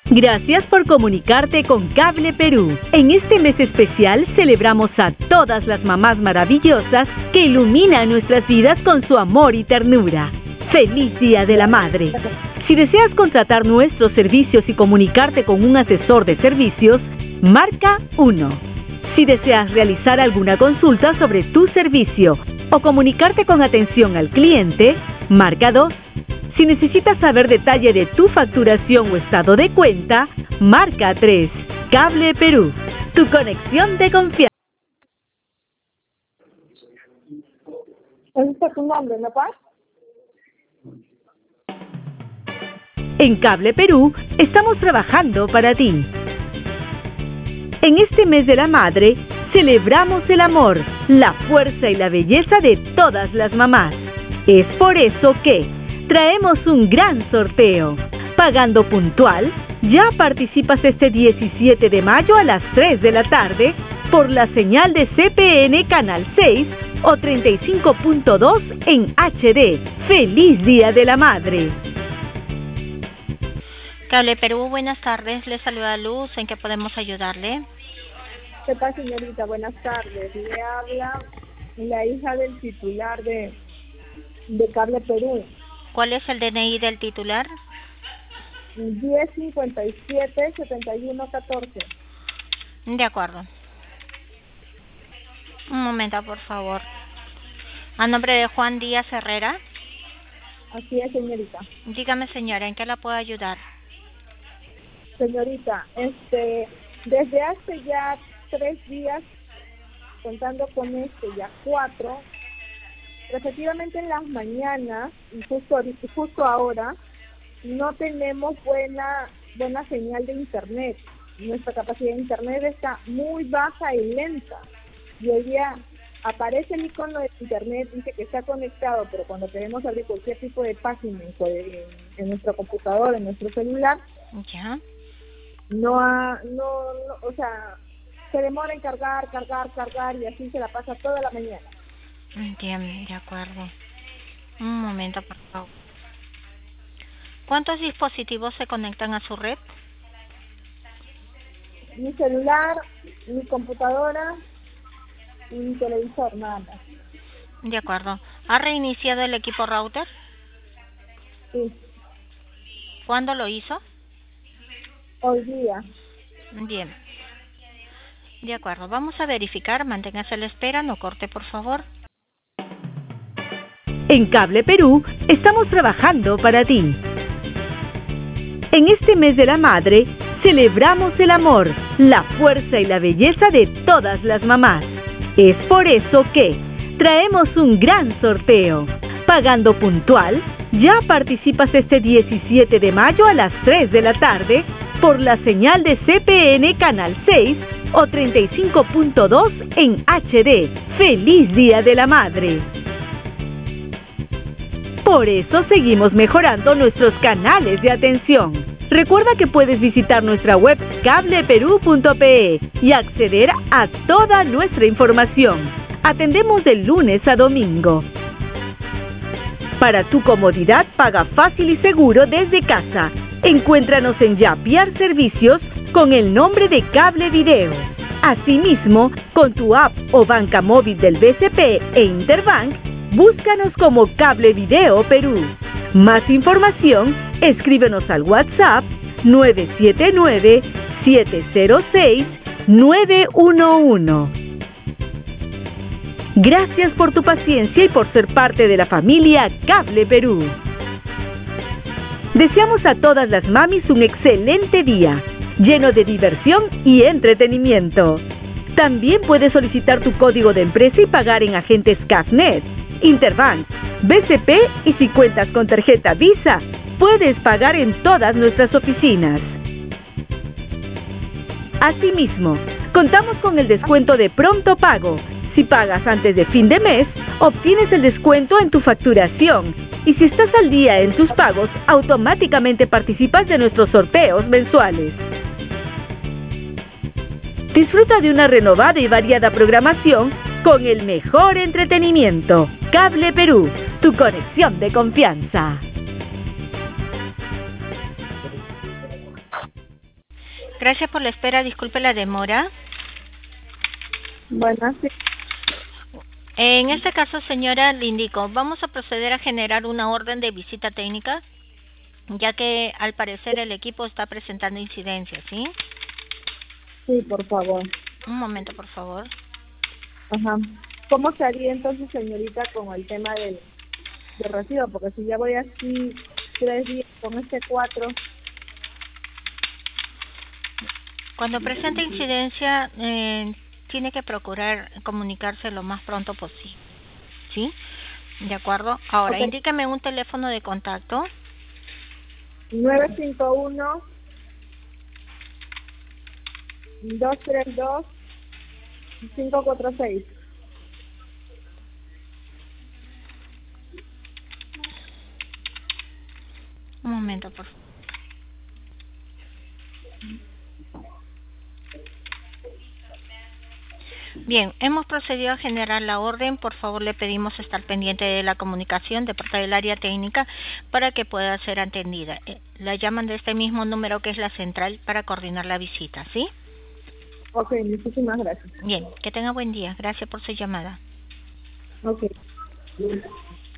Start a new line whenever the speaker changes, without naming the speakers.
Gracias por comunicarte con Cable Perú. En este mes especial celebramos a todas las mamás maravillosas que iluminan nuestras vidas con su amor y ternura. ¡Feliz Día de la Madre! Si deseas contratar nuestros servicios y comunicarte con un asesor de servicios, marca 1. Si deseas realizar alguna consulta sobre tu servicio o comunicarte con atención al cliente, marca 2. Si necesitas saber detalle de tu facturación o estado de cuenta, marca 3. Cable Perú, tu conexión de confianza.
¿Ese es tu nombre, no, Paz?
En Cable Perú estamos trabajando para ti. En este mes de la madre, celebramos el amor, la fuerza y la belleza de todas las mamás. Es por eso que traemos un gran sorteo. Pagando puntual, ya participas este 17 de mayo a las 3 de la tarde por la señal de CPN Canal 6 o 35.2 en HD. ¡Feliz Día de la Madre!
Cable Perú, buenas tardes. Le saluda Luz. ¿En qué podemos ayudarle?
¿Qué tal, señorita? Buenas tardes. Le habla la hija del titular de Cable Perú.
¿Cuál es el DNI del titular?
1057-7114.
De acuerdo. Un momento, por favor. ¿A nombre de Juan Díaz Herrera?
Así es, señorita.
Dígame, señora, ¿en qué la puedo ayudar?
Señorita, desde hace ya 3 días, contando con ya 4, efectivamente en las mañanas y justo ahora no tenemos buena señal de internet. Nuestra capacidad de internet está muy baja y lenta. Y hoy día aparece el icono de internet, dice que está conectado, pero cuando queremos abrir cualquier tipo de página en nuestro computador, en nuestro celular,
ya
o sea, se demora en cargar y así se la pasa toda la mañana.
Entiendo, de acuerdo. Un momento, por favor. ¿Cuántos dispositivos se conectan a su red?
Mi celular, mi computadora y mi televisor, nada más.
De acuerdo. ¿Ha reiniciado el equipo router?
Sí.
¿Cuándo lo hizo?
Hoy día.
Bien. De acuerdo. Vamos a verificar. Manténgase a la espera. No corte, por favor.
En Cable Perú estamos trabajando para ti. En este mes de la madre, celebramos el amor, la fuerza y la belleza de todas las mamás. Es por eso que traemos un gran sorteo. Pagando puntual, ya participas este 17 de mayo a las 3 de la tarde por la señal de CPN Canal 6 o 35.2 en HD. ¡Feliz Día de la Madre! Por eso seguimos mejorando nuestros canales de atención. Recuerda que puedes visitar nuestra web cableperú.pe y acceder a toda nuestra información. Atendemos de lunes a domingo. Para tu comodidad, paga fácil y seguro desde casa. Encuéntranos en Yapiar Servicios con el nombre de Cable Video. Asimismo, con tu app o banca móvil del BCP e Interbank, búscanos como Cable Video Perú. Más información, escríbenos al WhatsApp 979-706-911. Gracias por tu paciencia y por ser parte de la familia Cable Perú. Deseamos a todas las mamis un excelente día, lleno de diversión y entretenimiento. También puedes solicitar tu código de empresa y pagar en agentes CAFNet, Interbank, BCP y si cuentas con tarjeta Visa, puedes pagar en todas nuestras oficinas. Asimismo, contamos con el descuento de pronto pago. Si pagas antes de fin de mes, obtienes el descuento en tu facturación. Y si estás al día en tus pagos, automáticamente participas de nuestros sorteos mensuales. Disfruta de una renovada y variada programación con el mejor entretenimiento. Cable Perú, tu conexión de confianza.
Gracias por la espera, disculpe la demora.
Bueno, sí.
En este caso, señora, le indico, vamos a proceder a generar una orden de visita técnica, ya que al parecer el equipo está presentando incidencias, ¿sí?
Sí, por favor.
Un momento, por favor.
Ajá. ¿Cómo se haría entonces, señorita, con el tema del recibo? Porque si ya voy así 3 días con este 4.
Cuando presente incidencia, tiene que procurar comunicarse lo más pronto posible, ¿sí? De acuerdo. Ahora,
Okay.
indíqueme un teléfono de contacto.
951 232 546.
Un momento, por favor. Bien, hemos procedido a generar la orden. Por favor, le pedimos estar pendiente de la comunicación de parte del área técnica para que pueda ser atendida. La llaman de este mismo número que es la central para coordinar la visita, ¿sí?
Ok, muchísimas gracias.
Bien, que tenga buen día. Gracias por su llamada.
Ok.